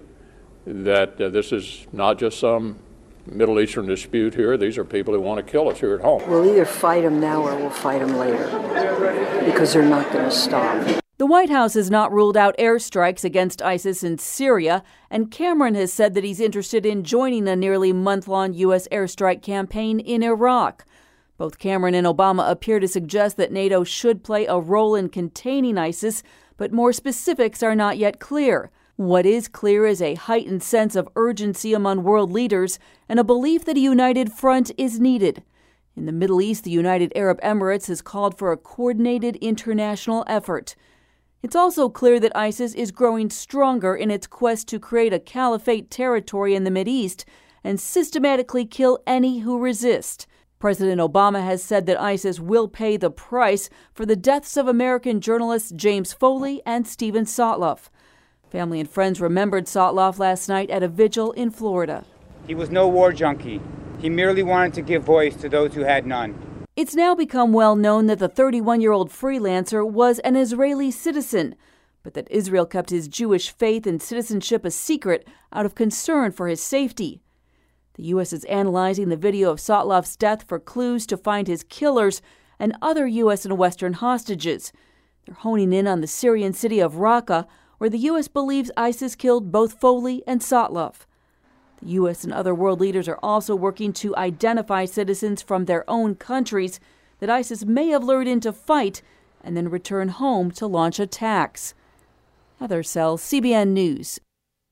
that this is not just some Middle Eastern dispute here. These are people who want to kill us here at home. We'll either fight them now or we'll fight them later, because they're not going to stop. The White House has not ruled out airstrikes against ISIS in Syria, and Cameron has said that he's interested in joining a nearly month-long U.S. airstrike campaign in Iraq. Both Cameron and Obama appear to suggest that NATO should play a role in containing ISIS, but more specifics are not yet clear. What is clear is a heightened sense of urgency among world leaders and a belief that a united front is needed. In the Middle East, the United Arab Emirates has called for a coordinated international effort. It's also clear that ISIS is growing stronger in its quest to create a caliphate territory in the Mideast and systematically kill any who resist. President Obama has said that ISIS will pay the price for the deaths of American journalists James Foley and Steven Sotloff. Family and friends remembered Sotloff last night at a vigil in Florida. He was no war junkie. He merely wanted to give voice to those who had none. It's now become well known that the 31-year-old freelancer was an Israeli citizen, but that Israel kept his Jewish faith and citizenship a secret out of concern for his safety. The U.S. is analyzing the video of Sotloff's death for clues to find his killers and other U.S. and Western hostages. They're honing in on the Syrian city of Raqqa, where the U.S. believes ISIS killed both Foley and Sotloff. The U.S. and other world leaders are also working to identify citizens from their own countries that ISIS may have lured in to fight and then return home to launch attacks. Heather Sells, CBN News.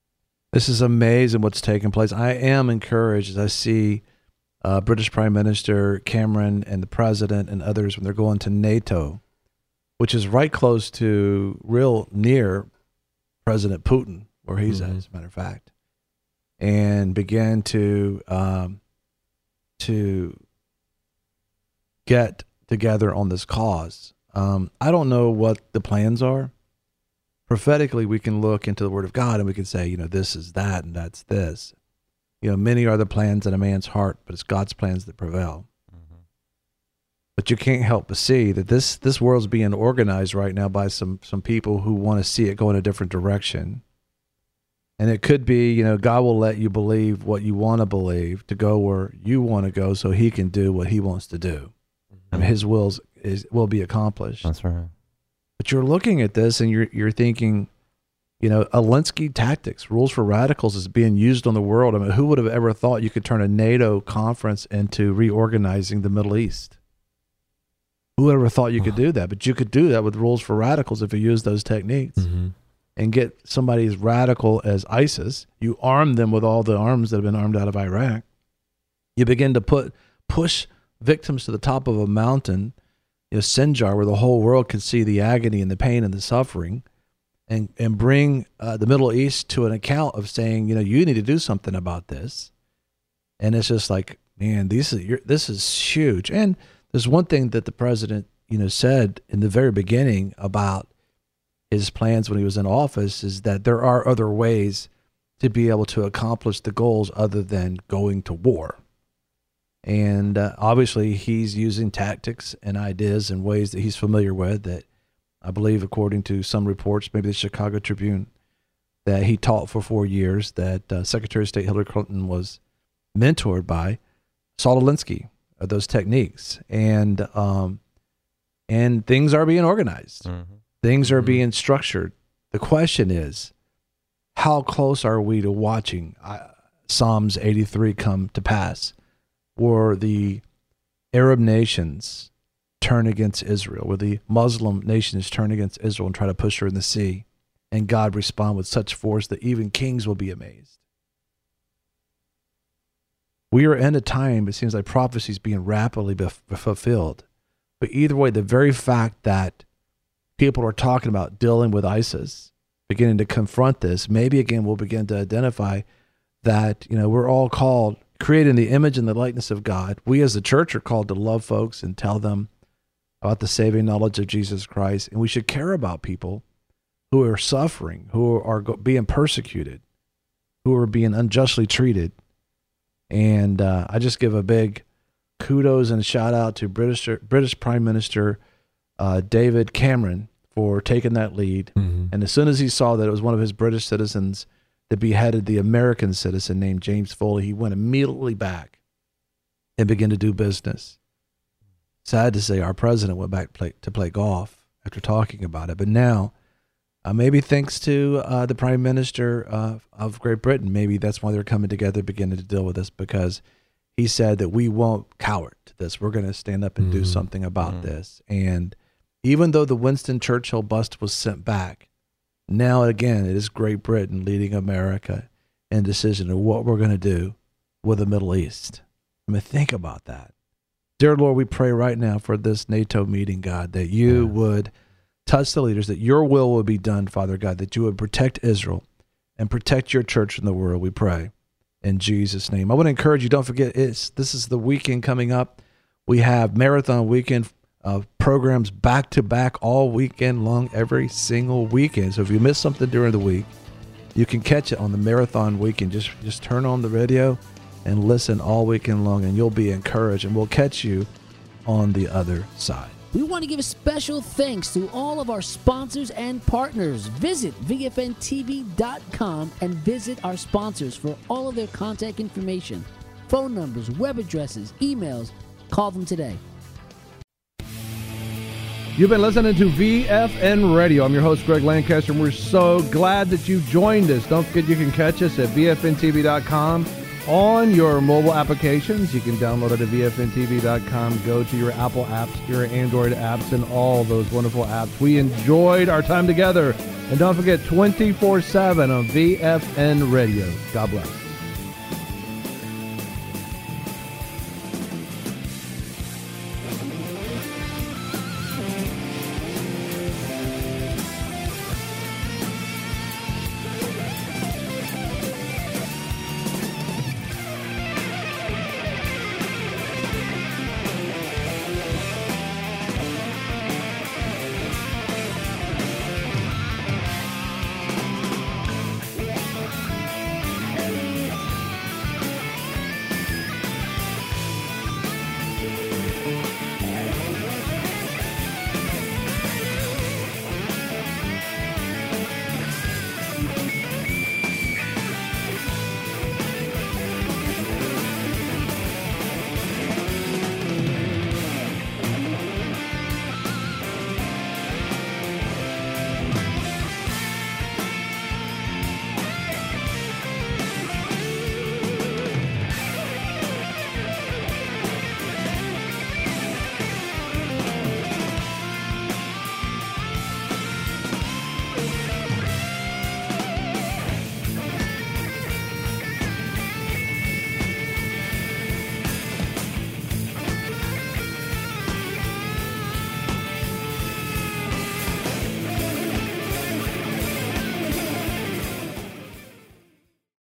This is amazing what's taking place. I am encouraged as I see British Prime Minister Cameron and the President and others when they're going to NATO, which is right close to real near President Putin, where he's at, as a matter of fact, and began to get together on this cause. I don't know what the plans are. Prophetically, we can look into the Word of God and we can say, this is that and that's this. Many are the plans in a man's heart, but it's God's plans that prevail. But you can't help but see that this world's being organized right now by some people who want to see it go in a different direction. And it could be, God will let you believe what you want to believe to go where you want to go so he can do what he wants to do. I mean, his will be accomplished. That's right. But you're looking at this and you're thinking, Alinsky tactics, rules for radicals is being used on the world. I mean, who would have ever thought you could turn a NATO conference into reorganizing the Middle East? Who would ever thought you could do that? But you could do that with rules for radicals if you use those techniques and get somebody as radical as ISIS. You arm them with all the arms that have been armed out of Iraq. You begin to push victims to the top of a mountain, Sinjar, where the whole world can see the agony and the pain and the suffering, and bring the Middle East to an account of saying, you need to do something about this. And it's just like, man, this is huge. And there's one thing that the president, said in the very beginning about his plans when he was in office is that there are other ways to be able to accomplish the goals other than going to war. And obviously he's using tactics and ideas and ways that he's familiar with that I believe, according to some reports, maybe the Chicago Tribune, that he taught for 4 years, that Secretary of State Hillary Clinton was mentored by Saul Alinsky of those techniques. And things are being organized. Things are being structured. The question is, how close are we to watching Psalms 83 come to pass, where the Arab nations turn against Israel, where the Muslim nations turn against Israel and try to push her in the sea, and God respond with such force that even kings will be amazed? We are in a time, it seems like prophecy is being rapidly fulfilled. But either way, the very fact that people are talking about dealing with ISIS, beginning to confront this, maybe again we'll begin to identify that, we're all called, created in the image and the likeness of God. We as the church are called to love folks and tell them about the saving knowledge of Jesus Christ. And we should care about people who are suffering, who are being persecuted, who are being unjustly treated. And I just give a big kudos and shout out to British Prime Minister David Cameron for taking that lead. Mm-hmm. And as soon as he saw that it was one of his British citizens that beheaded the American citizen named James Foley, he went immediately back and began to do business. Sad to say, our president went back to play golf after talking about it. But now, maybe thanks to the Prime Minister of Great Britain, maybe that's why they're coming together, beginning to deal with this, because he said that we won't cower to this. We're going to stand up and do something about this. And even though the Winston Churchill bust was sent back, now again it is Great Britain leading America in decision of what we're going to do with the Middle East. I mean, think about that. Dear Lord, we pray right now for this NATO meeting, God, that you would touch the leaders, that your will would be done, Father God, that you would protect Israel and protect your church in the world, we pray. In Jesus' name. I want to encourage you, don't forget, this is the weekend coming up. We have marathon weekend programs back to back all weekend long, every single weekend. So if you miss something during the week, you can catch it on the marathon weekend. Just turn on the radio and listen all weekend long, and you'll be encouraged, and we'll catch you on the other side. We want to give a special thanks to all of our sponsors and partners. Visit VFNTV.com and visit our sponsors for all of their contact information, phone numbers, web addresses, emails. Call them today. You've been listening to VFN Radio. I'm your host, Greg Lancaster, and we're so glad that you joined us. Don't forget you can catch us at VFNTV.com on your mobile applications. You can download it at VFNTV.com. Go to your Apple apps, your Android apps, and all those wonderful apps. We enjoyed our time together. And don't forget, 24/7 on VFN Radio. God bless.